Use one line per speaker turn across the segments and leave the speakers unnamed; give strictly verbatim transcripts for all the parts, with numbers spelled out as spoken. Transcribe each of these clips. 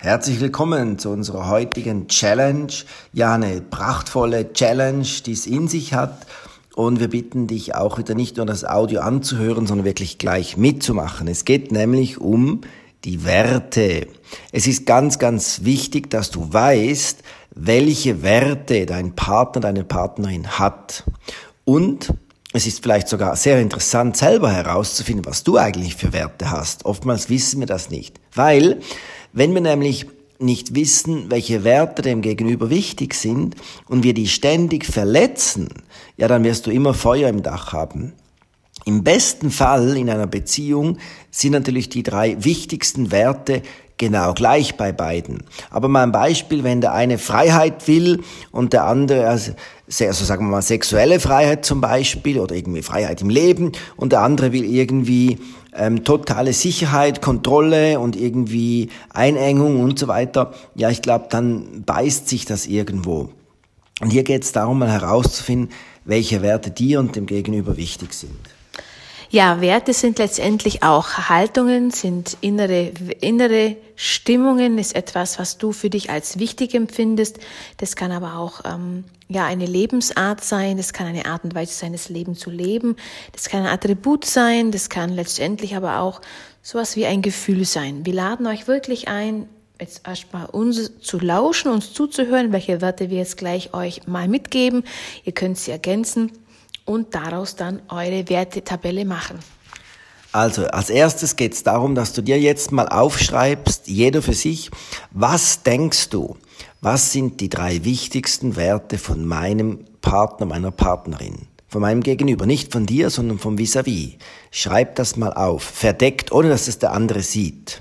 Herzlich willkommen zu unserer heutigen Challenge. Ja, eine prachtvolle Challenge, die es in sich hat. Und wir bitten dich auch wieder nicht nur das Audio anzuhören, sondern wirklich gleich mitzumachen. Es geht nämlich um die Werte. Es ist ganz, ganz wichtig, dass du weißt, welche Werte dein Partner, deine Partnerin hat. Und es ist vielleicht sogar sehr interessant, selber herauszufinden, was du eigentlich für Werte hast. Oftmals wissen wir das nicht. Weil, wenn wir nämlich nicht wissen, welche Werte dem Gegenüber wichtig sind und wir die ständig verletzen, ja, dann wirst du immer Feuer im Dach haben. Im besten Fall in einer Beziehung sind natürlich die drei wichtigsten Werte genau gleich bei beiden. Aber mal ein Beispiel, wenn der eine Freiheit will und der andere, also, also sagen wir mal sexuelle Freiheit zum Beispiel oder irgendwie Freiheit im Leben und der andere will irgendwie ähm, totale Sicherheit, Kontrolle und irgendwie Einengung und so weiter. Ja, ich glaube, dann beißt sich das irgendwo. Und hier geht es darum, mal herauszufinden, welche Werte dir und dem Gegenüber wichtig sind.
Ja, Werte sind letztendlich auch Haltungen, sind innere, innere Stimmungen, ist etwas, was du für dich als wichtig empfindest. Das kann aber auch ähm, ja eine Lebensart sein, das kann eine Art und Weise sein, das Leben zu leben. Das kann ein Attribut sein, das kann letztendlich aber auch sowas wie ein Gefühl sein. Wir laden euch wirklich ein, jetzt erstmal uns zu lauschen, uns zuzuhören, welche Werte wir jetzt gleich euch mal mitgeben. Ihr könnt sie ergänzen und daraus dann eure Wertetabelle machen.
Also, als erstes geht es darum, dass du dir jetzt mal aufschreibst, jeder für sich, was denkst du, was sind die drei wichtigsten Werte von meinem Partner, meiner Partnerin, von meinem Gegenüber, nicht von dir, sondern vom Vis-à-vis. Schreib das mal auf, verdeckt, ohne dass es der andere sieht.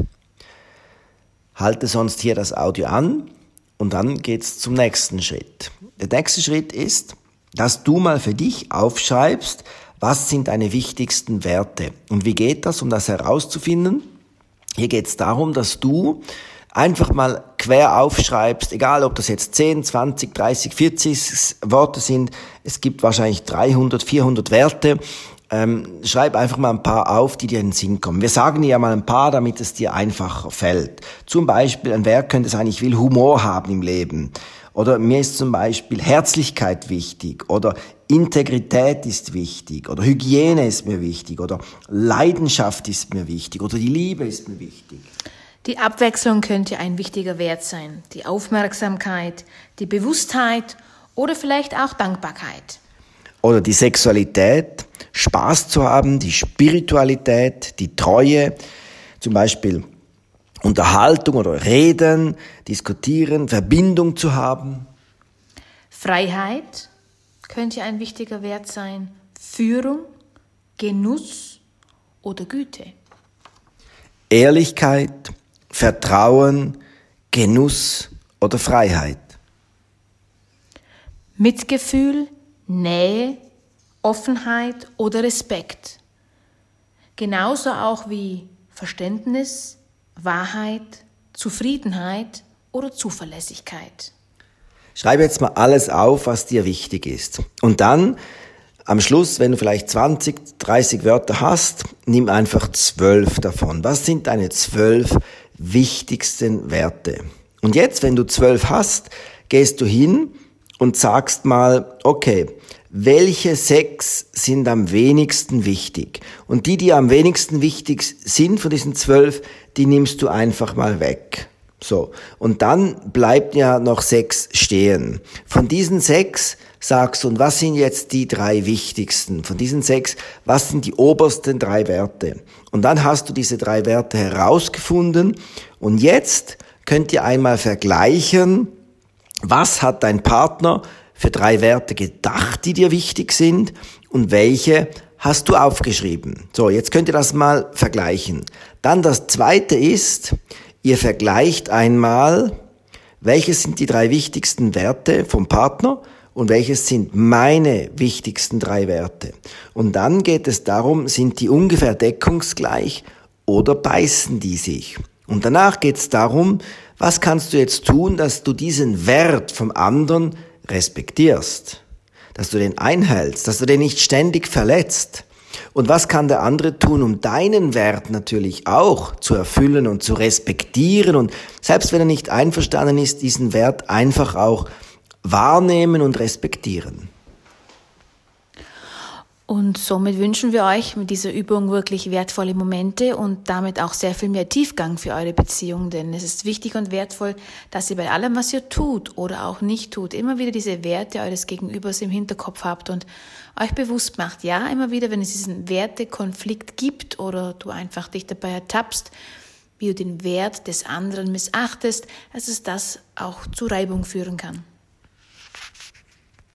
Halte sonst hier das Audio an und dann geht's zum nächsten Schritt. Der nächste Schritt ist, dass du mal für dich aufschreibst, was sind deine wichtigsten Werte. Und wie geht das, um das herauszufinden? Hier geht es darum, dass du einfach mal quer aufschreibst, egal ob das jetzt zehn, zwanzig, dreißig, vierzig Worte sind. Es gibt wahrscheinlich dreihundert, vierhundert Werte. Ähm, schreib einfach mal ein paar auf, die dir in den Sinn kommen. Wir sagen dir ja mal ein paar, damit es dir einfacher fällt. Zum Beispiel, ein Wert könnte sein, ich will Humor haben im Leben. Oder mir ist zum Beispiel Herzlichkeit wichtig oder Integrität ist wichtig oder Hygiene ist mir wichtig oder Leidenschaft ist mir wichtig oder die Liebe ist mir wichtig.
Die Abwechslung könnte ein wichtiger Wert sein. Die Aufmerksamkeit, die Bewusstheit oder vielleicht auch Dankbarkeit.
Oder die Sexualität, Spaß zu haben, die Spiritualität, die Treue, zum Beispiel Unterhaltung oder Reden, Diskutieren, Verbindung zu haben.
Freiheit könnte ein wichtiger Wert sein. Führung, Genuss oder Güte.
Ehrlichkeit, Vertrauen, Genuss oder Freiheit.
Mitgefühl, Nähe, Offenheit oder Respekt. Genauso auch wie Verständnis, Wahrheit, Zufriedenheit oder Zuverlässigkeit.
Schreibe jetzt mal alles auf, was dir wichtig ist. Und dann am Schluss, wenn du vielleicht zwanzig, dreißig Wörter hast, nimm einfach zwölf davon. Was sind deine zwölf wichtigsten Werte? Und jetzt, wenn du zwölf hast, gehst du hin und sagst mal, okay, welche sechs sind am wenigsten wichtig? Und die, die am wenigsten wichtig sind von diesen zwölf, die nimmst du einfach mal weg. So. Und dann bleibt ja noch sechs stehen. Von diesen sechs sagst du, und was sind jetzt die drei wichtigsten? Von diesen sechs, was sind die obersten drei Werte? Und dann hast du diese drei Werte herausgefunden. Und jetzt könnt ihr einmal vergleichen, was hat dein Partner für drei Werte gedacht, die dir wichtig sind und welche hast du aufgeschrieben. So, jetzt könnt ihr das mal vergleichen. Dann das zweite ist, ihr vergleicht einmal, welches sind die drei wichtigsten Werte vom Partner und welches sind meine wichtigsten drei Werte. Und dann geht es darum, sind die ungefähr deckungsgleich oder beißen die sich. Und danach geht es darum, was kannst du jetzt tun, dass du diesen Wert vom anderen respektierst, dass du den einhältst, dass du den nicht ständig verletzt. Und was kann der andere tun, um deinen Wert natürlich auch zu erfüllen und zu respektieren und selbst wenn er nicht einverstanden ist, diesen Wert einfach auch wahrnehmen und respektieren.
Und somit wünschen wir euch mit dieser Übung wirklich wertvolle Momente und damit auch sehr viel mehr Tiefgang für eure Beziehung, denn es ist wichtig und wertvoll, dass ihr bei allem, was ihr tut oder auch nicht tut, immer wieder diese Werte eures Gegenübers im Hinterkopf habt und euch bewusst macht, ja, immer wieder, wenn es diesen Wertekonflikt gibt oder du einfach dich dabei ertappst, wie du den Wert des anderen missachtest, dass es das auch zu Reibung führen kann.